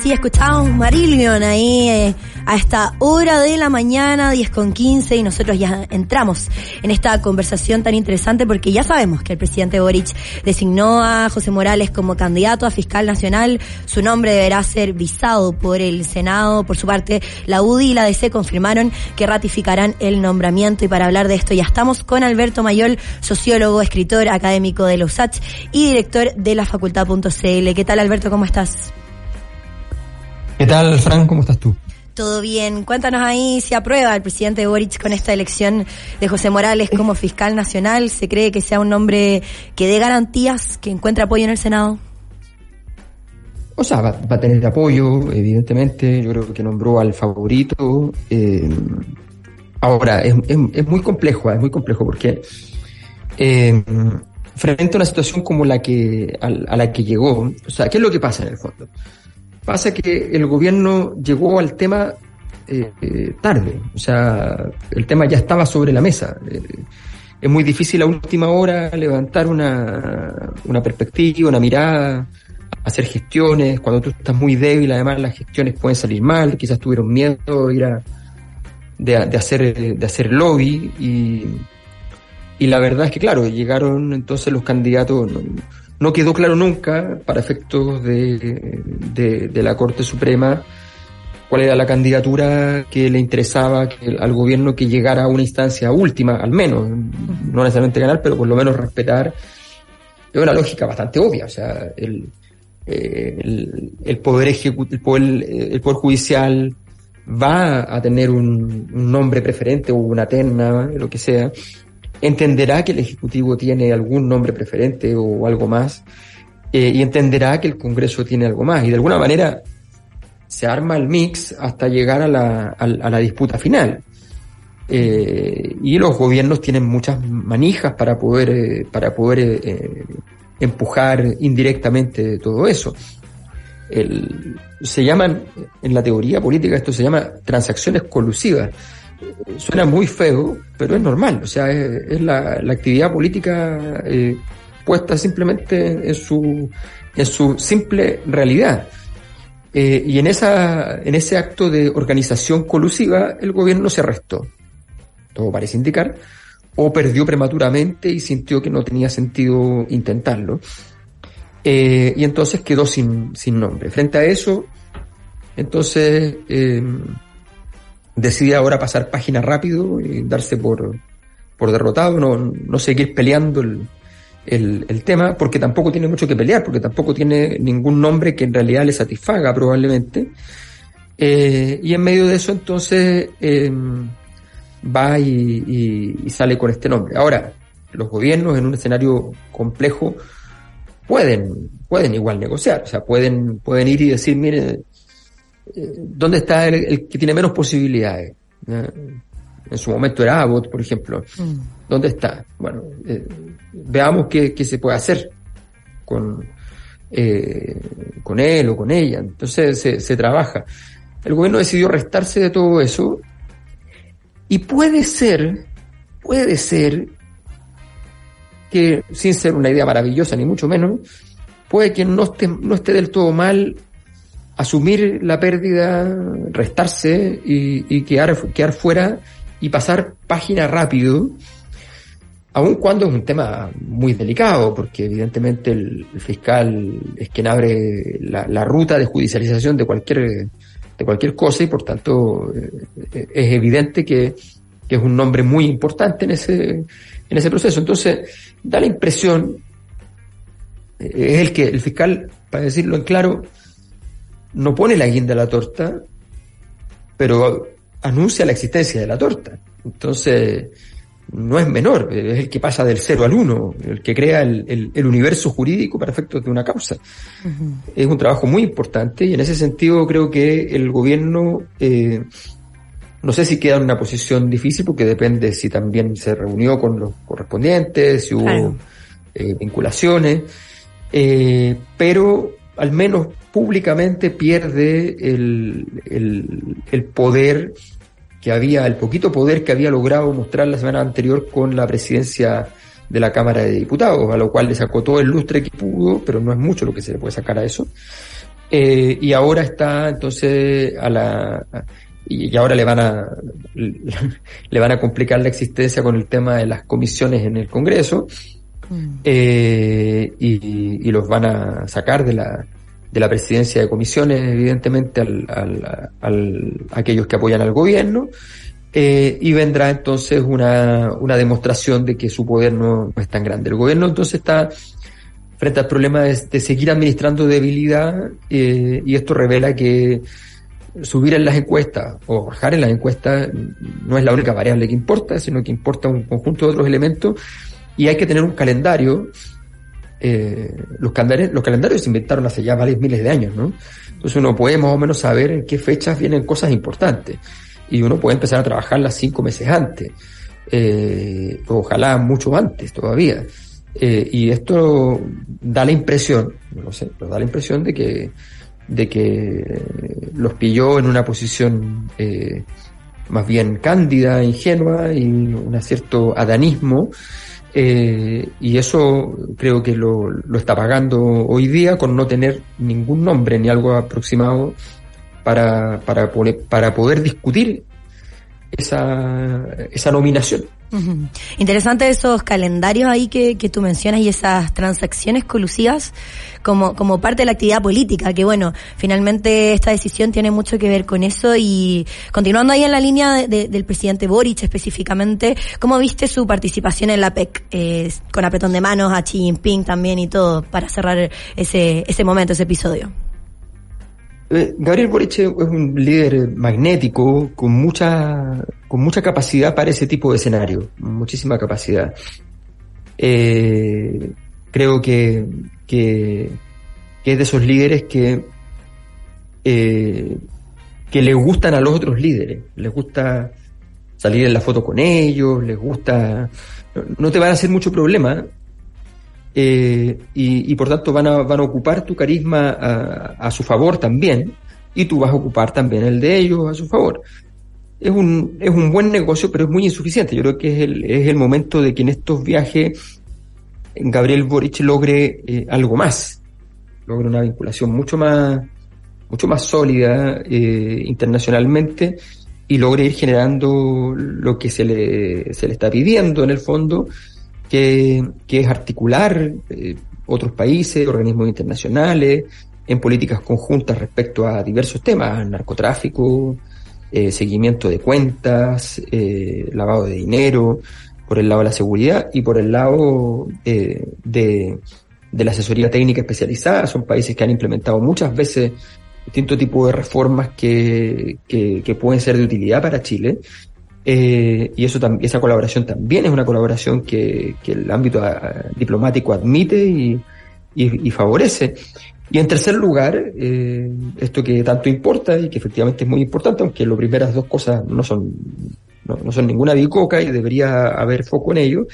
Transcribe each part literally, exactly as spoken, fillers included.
Sí, escuchábamos Marillion ahí eh, a esta hora de la mañana, diez con quince, y nosotros ya entramos en esta conversación tan interesante porque ya sabemos que el presidente Boric designó a José Morales como candidato a fiscal nacional. Su nombre deberá ser visado por el Senado. Por su parte, la U D I y la D C confirmaron que ratificarán el nombramiento, y para hablar de esto ya estamos con Alberto Mayol, sociólogo, escritor, académico de la U S A C H y director de la facultad punto c l. ¿Qué tal, Alberto? ¿Cómo estás? ¿Qué tal, Fran? ¿Cómo estás tú? Todo bien. Cuéntanos ahí si aprueba el presidente Boric con esta elección de José Morales como fiscal nacional. ¿Se cree que sea un nombre que dé garantías, que encuentre apoyo en el Senado? O sea, va, va a tener apoyo, evidentemente. Yo creo que nombró al favorito. Eh, ahora, es, es, es muy complejo, es muy complejo porque eh, frente a una situación como la que a, a la que llegó, o sea, ¿qué es lo que pasa en el fondo? Pasa que el gobierno llegó al tema eh, eh, tarde, o sea, el tema ya estaba sobre la mesa. Eh, es muy difícil a última hora levantar una, una perspectiva, una mirada, hacer gestiones. Cuando tú estás muy débil, además las gestiones pueden salir mal, quizás tuvieron miedo de ir a, de, de hacer, de hacer lobby, y, y la verdad es que, claro, llegaron entonces los candidatos. No, No quedó claro nunca, para efectos de, de, de la Corte Suprema, cuál era la candidatura que le interesaba que, al gobierno, que llegara a una instancia última, al menos, no necesariamente ganar, pero por lo menos respetar. Es una lógica bastante obvia, o sea, el, eh, el, el poder ejecu- el poder, el poder judicial va a tener un, un nombre preferente o una terna, lo que sea. Entenderá que el Ejecutivo tiene algún nombre preferente o algo más, eh, y entenderá que el Congreso tiene algo más, y de alguna manera se arma el mix hasta llegar a la, a, a la disputa final. Eh, y los gobiernos tienen muchas manijas para poder, eh, para poder eh, empujar indirectamente todo eso. El, se llaman, en la teoría política, esto se llama transacciones colusivas. Suena muy feo, pero es normal, o sea, es, es la, la actividad política eh, puesta simplemente en su, en su simple realidad. Eh, y en esa, en ese acto de organización colusiva, el gobierno se arrestó, todo parece indicar, o perdió prematuramente y sintió que no tenía sentido intentarlo. Eh, y entonces quedó sin, sin nombre. Frente a eso, entonces, eh, decide ahora pasar página rápido y darse por, por derrotado, no, no seguir peleando el, el, el tema, porque tampoco tiene mucho que pelear, porque tampoco tiene ningún nombre que en realidad le satisfaga probablemente. Eh, y en medio de eso entonces eh, va y, y, y sale con este nombre. Ahora, los gobiernos en un escenario complejo pueden, pueden igual negociar, o sea, pueden, pueden ir y decir, mire, ¿dónde está el, el que tiene menos posibilidades? ¿Eh? En su momento era Abbott, por ejemplo. Mm. ¿Dónde está? Bueno, eh, veamos qué, qué se puede hacer con, eh, con él o con ella. Entonces se, se trabaja. El gobierno decidió restarse de todo eso, y puede ser, puede ser que, sin ser una idea maravillosa ni mucho menos, puede que no esté, no esté del todo mal asumir la pérdida, restarse y, y quedar, quedar fuera y pasar página rápido, aun cuando es un tema muy delicado, porque evidentemente el, el fiscal es quien abre la, la ruta de judicialización de cualquier, de cualquier cosa, y por tanto eh, es evidente que, que es un nombre muy importante en ese, en ese proceso. Entonces da la impresión, eh, es el que el fiscal, para decirlo en claro, no pone la guinda de la torta, pero anuncia la existencia de la torta. Entonces, no es menor, es el que pasa del cero al uno, el que crea el, el, el universo jurídico para efectos de una causa. Uh-huh. Es un trabajo muy importante, y en ese sentido creo que el gobierno, eh, no sé si queda en una posición difícil, porque depende si también se reunió con los correspondientes, si hubo claro. eh, vinculaciones, eh, pero al menos públicamente pierde el, el, el poder que había, el poquito poder que había logrado mostrar la semana anterior con la presidencia de la Cámara de Diputados, a lo cual le sacó todo el lustre que pudo, pero no es mucho lo que se le puede sacar a eso. Eh, y ahora está entonces a la a, y ahora le van a le van a complicar la existencia con el tema de las comisiones en el Congreso, mm. eh, y, y los van a sacar de la de la presidencia de comisiones, evidentemente, al, al, al a aquellos que apoyan al gobierno, eh, y vendrá entonces una una demostración de que su poder no, no es tan grande. El gobierno entonces está frente al problema de, de seguir administrando debilidad, eh, y esto revela que subir en las encuestas o bajar en las encuestas no es la única variable que importa, sino que importa un conjunto de otros elementos, y hay que tener un calendario. Eh, los calendarios, los calendarios se inventaron hace ya varios miles de años, ¿no? Entonces uno puede más o menos saber en qué fechas vienen cosas importantes, y uno puede empezar a trabajarlas cinco meses antes, eh, ojalá mucho antes todavía. Eh, y esto da la impresión, no sé, pero da la impresión de que de que los pilló en una posición eh, más bien cándida, ingenua, y un cierto adanismo, eh, y eso creo que lo, lo está pagando hoy día con no tener ningún nombre ni algo aproximado para para poner, para poder discutir esa esa nominación. Uh-huh. Interesante esos calendarios ahí que, que tú mencionas, y esas transacciones colusivas como, como parte de la actividad política, que bueno, finalmente esta decisión tiene mucho que ver con eso. Y continuando ahí en la línea de, de, del presidente Boric específicamente, ¿cómo viste su participación en la P E C? Eh, con apretón de manos a Xi Jinping también y todo, para cerrar ese, ese momento, ese episodio. Gabriel Boric es un líder magnético, con mucha con mucha capacidad para ese tipo de escenario, muchísima capacidad. Eh, creo que, que que es de esos líderes que eh, que les gustan a los otros líderes, les gusta salir en la foto con ellos, les gusta, no, no te van a hacer mucho problema. Eh, y, y por tanto van a, van a ocupar tu carisma a, a su favor también, y tú vas a ocupar también el de ellos a su favor. Es un, es un buen negocio, pero es muy insuficiente. Yo creo que es el, es el momento de que en estos viajes Gabriel Boric logre eh, algo más, logre una vinculación mucho más, mucho más sólida eh, internacionalmente, y logre ir generando lo que se le, se le está pidiendo en el fondo, Que, que es articular eh, otros países, organismos internacionales, en políticas conjuntas respecto a diversos temas: narcotráfico, eh, seguimiento de cuentas, eh, lavado de dinero, por el lado de la seguridad, y por el lado eh, de, de la asesoría técnica especializada. Son países que han implementado muchas veces distintos tipos de reformas que, que, que pueden ser de utilidad para Chile. Eh, y eso tam- esa colaboración también es una colaboración que, que el ámbito a, diplomático admite y, y, y favorece. Y en tercer lugar, eh, esto que tanto importa y que efectivamente es muy importante, aunque las primeras dos cosas no son no, no son ninguna bicoca y debería haber foco en ello,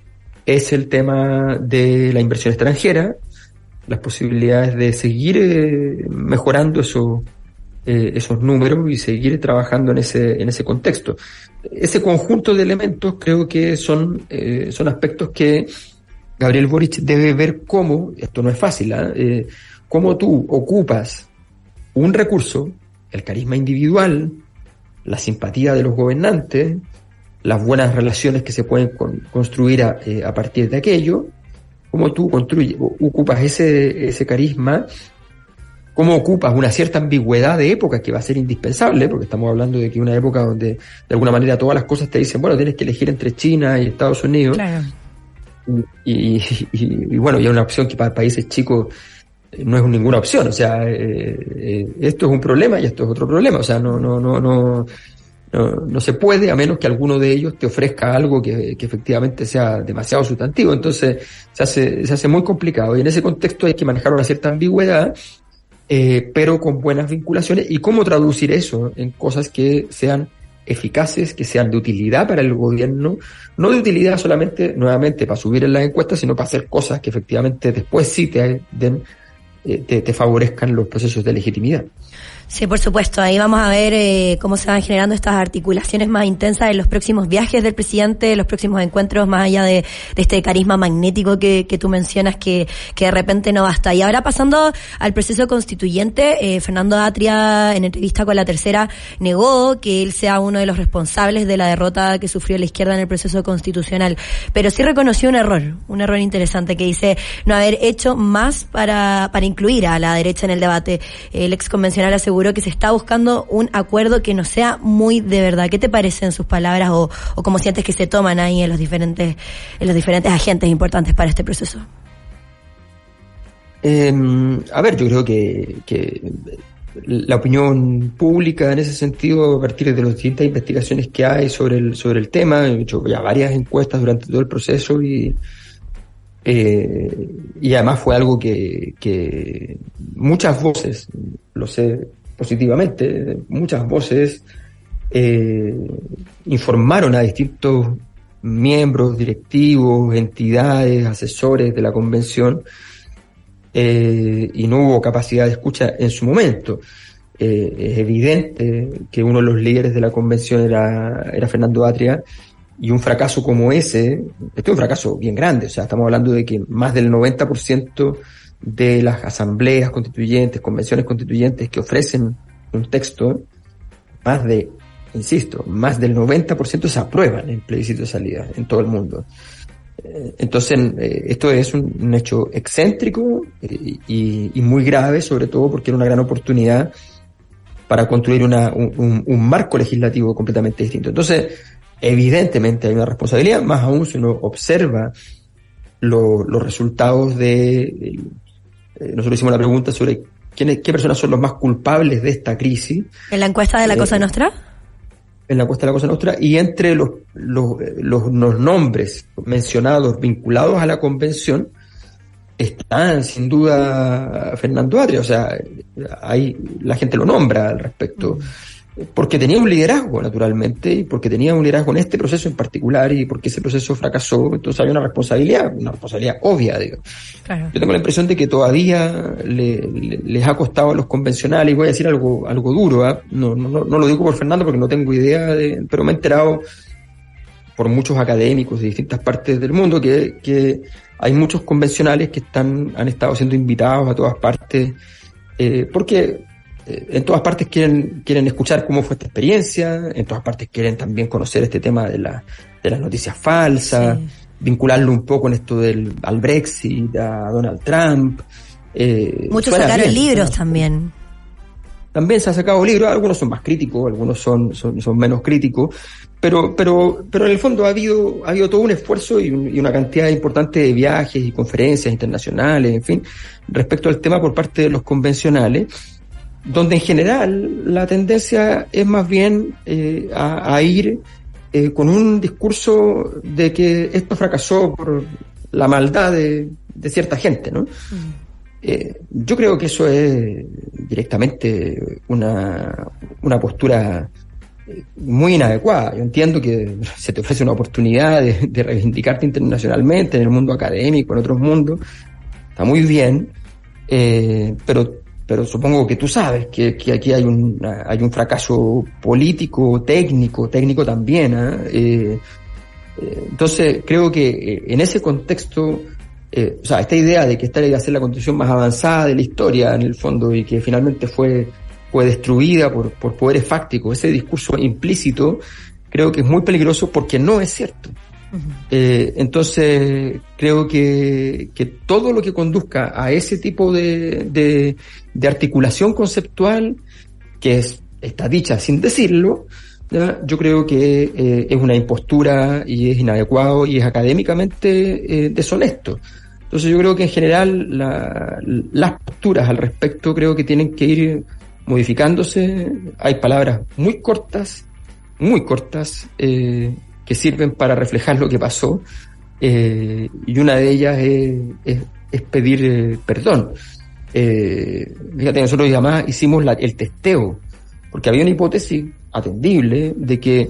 es el tema de la inversión extranjera, las posibilidades de seguir eh, mejorando eso, eh, esos números, y seguir trabajando en ese en ese contexto. Ese conjunto de elementos creo que son eh, son aspectos que Gabriel Boric debe ver cómo, esto no es fácil, ¿eh? Eh, cómo tú ocupas un recurso, el carisma individual, la simpatía de los gobernantes, las buenas relaciones que se pueden con, construir a, eh, a partir de aquello, cómo tú construyes, ocupas ese ese carisma, cómo ocupas una cierta ambigüedad de época que va a ser indispensable, porque estamos hablando de que una época donde de alguna manera todas las cosas te dicen, bueno, tienes que elegir entre China y Estados Unidos. Claro. Y, y, y, y bueno, y es una opción que para países chicos no es ninguna opción. O sea, eh, eh, esto es un problema y esto es otro problema. O sea, no, no, no, no, no, no se puede, a menos que alguno de ellos te ofrezca algo que, que efectivamente sea demasiado sustantivo. Entonces, se hace, se hace muy complicado. Y en ese contexto hay que manejar una cierta ambigüedad, Eh, pero con buenas vinculaciones. ¿Y cómo traducir eso en cosas que sean eficaces, que sean de utilidad para el gobierno? No de utilidad solamente, nuevamente, para subir en las encuestas, sino para hacer cosas que efectivamente después sí te den, eh, te, te favorezcan los procesos de legitimidad. Sí, por supuesto. Ahí vamos a ver eh, cómo se van generando estas articulaciones más intensas en los próximos viajes del presidente, los próximos encuentros, más allá de, de este carisma magnético que, que tú mencionas, que, que de repente no basta. Y ahora pasando al proceso constituyente, eh, Fernando Atria, en entrevista con La Tercera, negó que él sea uno de los responsables de la derrota que sufrió la izquierda en el proceso constitucional, pero sí reconoció un error, un error interesante, que dice no haber hecho más para, para incluir a la derecha en el debate. El ex convencional aseguró que se está buscando un acuerdo que no sea muy de verdad. ¿Qué te parecen sus palabras o, o cómo sientes que se toman ahí en los diferentes en los diferentes agentes importantes para este proceso? Eh, a ver, yo creo que, que la opinión pública en ese sentido, a partir de las distintas investigaciones que hay sobre el sobre el tema, he hecho ya varias encuestas durante todo el proceso y eh, y además fue algo que, que muchas voces, lo sé positivamente, muchas voces eh, informaron a distintos miembros, directivos, entidades, asesores de la convención, eh, y no hubo capacidad de escucha en su momento. Eh, es evidente que uno de los líderes de la convención era, era Fernando Atria, y un fracaso como ese, este es un fracaso bien grande, o sea, estamos hablando de que más del noventa por ciento de las asambleas constituyentes, convenciones constituyentes que ofrecen un texto, más de, insisto, más del noventa por ciento se aprueban en plebiscito de salida en todo el mundo. Entonces, esto es un, un hecho excéntrico y, y muy grave, sobre todo porque era una gran oportunidad para construir una, un, un marco legislativo completamente distinto. Entonces, evidentemente hay una responsabilidad, más aún si uno observa lo, los resultados de... de nosotros hicimos la pregunta sobre quiénes, qué personas son los más culpables de esta crisis. ¿En la encuesta de la eh, Cosa Nostra? En la encuesta de la Cosa Nostra, y entre los, los, los, los nombres mencionados vinculados a la convención están sin duda Fernando Atria. O sea, hay, la gente lo nombra al respecto. Porque tenía un liderazgo, naturalmente, y porque tenía un liderazgo en este proceso en particular, y porque ese proceso fracasó, entonces hay una responsabilidad, una responsabilidad obvia, digo. Claro. Yo tengo la impresión de que todavía le, le, les ha costado a los convencionales, y voy a decir algo, algo duro, ¿eh? no, no, no lo digo por Fernando porque no tengo idea de, pero me he enterado por muchos académicos de distintas partes del mundo que, que hay muchos convencionales que están, han estado siendo invitados a todas partes, eh, porque en todas partes quieren quieren escuchar cómo fue esta experiencia, en todas partes quieren también conocer este tema de la de las noticias falsas, sí. Vincularlo un poco en esto del al Brexit, a Donald Trump. Eh, Muchos sacaron bien, libros ¿no? también. También se han sacado libros, algunos son más críticos, algunos son son, son menos críticos, pero pero pero en el fondo ha habido ha habido todo un esfuerzo y, un, y una cantidad importante de viajes y conferencias internacionales, en fin, respecto al tema por parte de los convencionales, donde en general la tendencia es más bien eh, a, a ir eh, con un discurso de que esto fracasó por la maldad de, de cierta gente, ¿no? Mm. Eh, yo creo que eso es directamente una, una postura muy inadecuada. Yo entiendo que se te ofrece una oportunidad de, de reivindicarte internacionalmente en el mundo académico, en otros mundos, está muy bien, eh, pero pero supongo que tú sabes que, que aquí hay un hay un fracaso político, técnico, técnico también, ¿eh? Eh, eh, entonces creo que eh, en ese contexto, eh, o sea, esta idea de que esta iba a ser la constitución más avanzada de la historia, en el fondo, y que finalmente fue fue destruida por por poderes fácticos, ese discurso implícito, creo que es muy peligroso porque no es cierto. Eh, entonces creo que, que todo lo que conduzca a ese tipo de, de, de articulación conceptual, que es, está dicha sin decirlo, ¿ya? Yo creo que eh, es una impostura y es inadecuado y es académicamente eh, deshonesto. Entonces yo creo que en general la, las posturas al respecto creo que tienen que ir modificándose. Hay palabras muy cortas, muy cortas, eh, que sirven para reflejar lo que pasó, eh, y una de ellas es, es, es pedir eh, perdón. Eh, fíjate, nosotros además hicimos la, el testeo, porque había una hipótesis atendible de que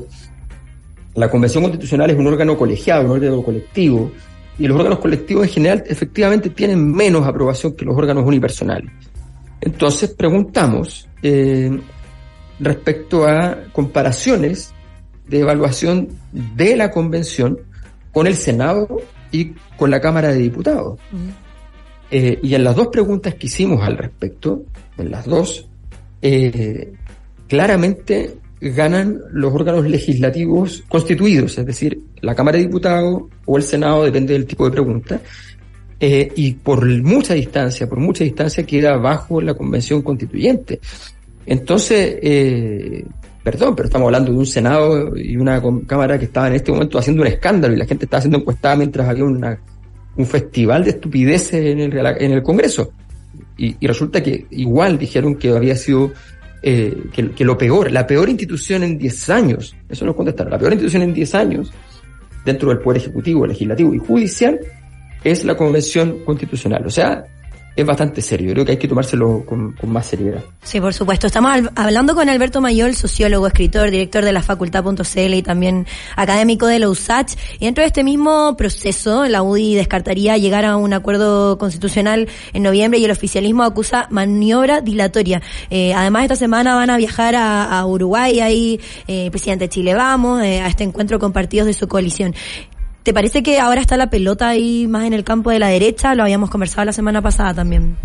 la Convención Constitucional es un órgano colegiado, un órgano colectivo, y los órganos colectivos en general efectivamente tienen menos aprobación que los órganos unipersonales. Entonces preguntamos eh, respecto a comparaciones de evaluación de la convención con el Senado y con la Cámara de Diputados. Uh-huh. Eh, y en las dos preguntas que hicimos al respecto, en las dos, eh, claramente ganan los órganos legislativos constituidos, es decir, la Cámara de Diputados o el Senado, depende del tipo de pregunta, eh, y por mucha distancia, por mucha distancia queda bajo la Convención Constituyente. Entonces, eh, perdón, pero estamos hablando de un Senado y una Cámara que estaba en este momento haciendo un escándalo y la gente estaba siendo encuestada mientras había una, un festival de estupideces en el, en el Congreso. Y, y resulta que igual dijeron que había sido eh, que, que lo peor, la peor institución en diez años, eso nos contestaron, la peor institución en diez años dentro del Poder Ejecutivo, Legislativo y Judicial es la Convención Constitucional. O sea, es bastante serio. Yo creo que hay que tomárselo con, con más seriedad. Sí, por supuesto. Estamos al, hablando con Alberto Mayol, sociólogo, escritor, director de la facultad punto c l y también académico de la U S A C H. Y dentro de este mismo proceso, la U D I descartaría llegar a un acuerdo constitucional en noviembre y el oficialismo acusa maniobra dilatoria. Eh, además, esta semana van a viajar a, a Uruguay, ahí eh, presidente de Chile Vamos, eh, a este encuentro con partidos de su coalición. ¿Te parece que ahora está la pelota ahí más en el campo de la derecha? Lo habíamos conversado la semana pasada también.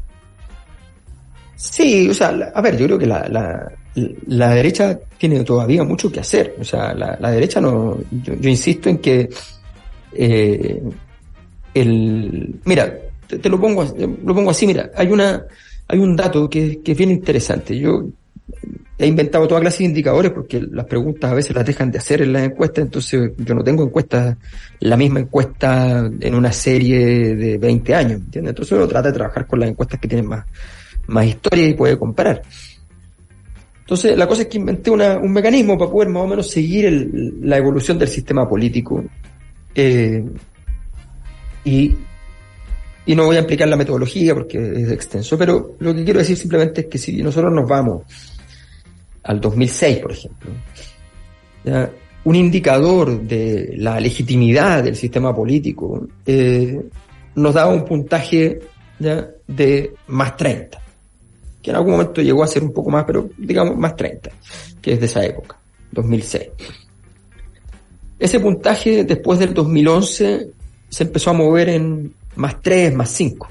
Sí, o sea, la, a ver, yo creo que la, la, la derecha tiene todavía mucho que hacer. O sea, la, la derecha no, yo, yo insisto en que eh, el, mira, te, te lo pongo, lo pongo así, mira, hay una, hay un dato que, que es bien interesante. Yo he inventado toda clase de indicadores porque las preguntas a veces las dejan de hacer en las encuestas, entonces yo no tengo encuestas, la misma encuesta en una serie de veinte años, ¿entiendes? Entonces uno trata de trabajar con las encuestas que tienen más, más historia y puede comparar. Entonces la cosa es que inventé una, un mecanismo para poder más o menos seguir el, la evolución del sistema político, eh, y, y no voy a explicar la metodología porque es extenso, pero lo que quiero decir simplemente es que si nosotros nos vamos al dos mil seis, por ejemplo, ¿ya? Un indicador de la legitimidad del sistema político eh, nos daba un puntaje, ¿ya?, de más treinta, que en algún momento llegó a ser un poco más, pero digamos más treinta, que es de esa época, dos mil seis. Ese puntaje después del dos mil once se empezó a mover en más tres, más cinco.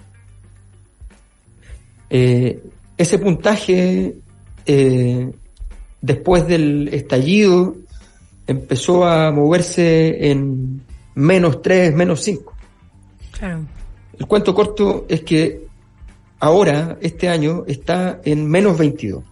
Eh, ese puntaje eh, después del estallido empezó a moverse en menos tres, menos cinco. Claro. El cuento corto es que ahora, este año, está en menos veintidós.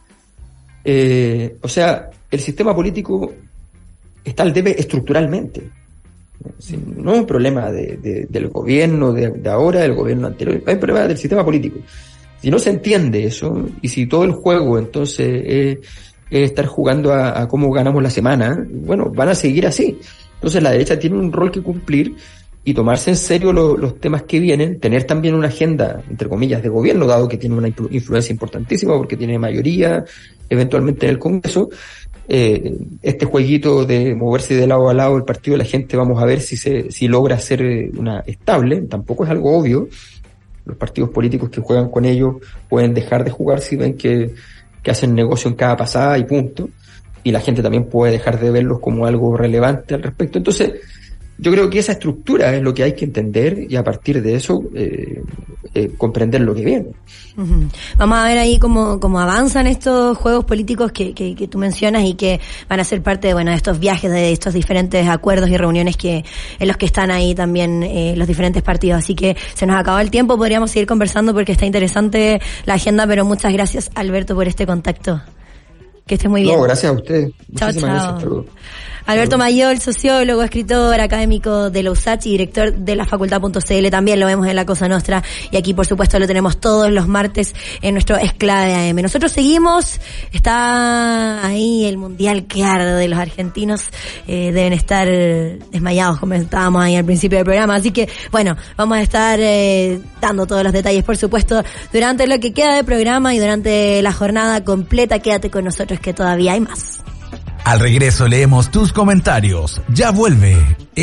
Eh, o sea, el sistema político está al debe estructuralmente. No es un problema de, de, del gobierno de, de ahora, del gobierno anterior, es un problema del sistema político. Si no se entiende eso, y si todo el juego entonces es, es estar jugando a, a cómo ganamos la semana, bueno, van a seguir así. Entonces la derecha tiene un rol que cumplir y tomarse en serio lo, los temas que vienen, tener también una agenda, entre comillas, de gobierno, dado que tiene una influencia importantísima porque tiene mayoría eventualmente en el Congreso. Eh, este jueguito de moverse de lado a lado el partido de la gente, vamos a ver si se si logra ser una estable, tampoco es algo obvio. Los partidos políticos que juegan con ellos pueden dejar de jugar si ven que, que hacen negocio en cada pasada y punto, y la gente también puede dejar de verlos como algo relevante al respecto. Entonces yo creo que esa estructura es lo que hay que entender y a partir de eso eh, eh, comprender lo que viene. Uh-huh. Vamos a ver ahí cómo, cómo avanzan estos juegos políticos que, que, que tú mencionas y que van a ser parte de, bueno, de estos viajes, de estos diferentes acuerdos y reuniones que en los que están ahí también eh, los diferentes partidos. Así que se nos acabó el tiempo, podríamos seguir conversando porque está interesante la agenda, pero muchas gracias, Alberto, por este contacto. Que estés muy bien. No, gracias a usted. Chao, Muchísimas chao. Gracias. Alberto Mayol, sociólogo, escritor, académico de la U S A C H y director de la facultad punto c l, también lo vemos en la Cosa Nostra y aquí por supuesto lo tenemos todos los martes en nuestro Esclave A M. Nosotros seguimos, está ahí el mundial que arde de los argentinos, eh, deben estar desmayados como estábamos ahí al principio del programa, así que bueno, vamos a estar eh, dando todos los detalles por supuesto durante lo que queda de programa y durante la jornada completa. Quédate con nosotros que todavía hay más. Al regreso leemos tus comentarios. Ya vuelve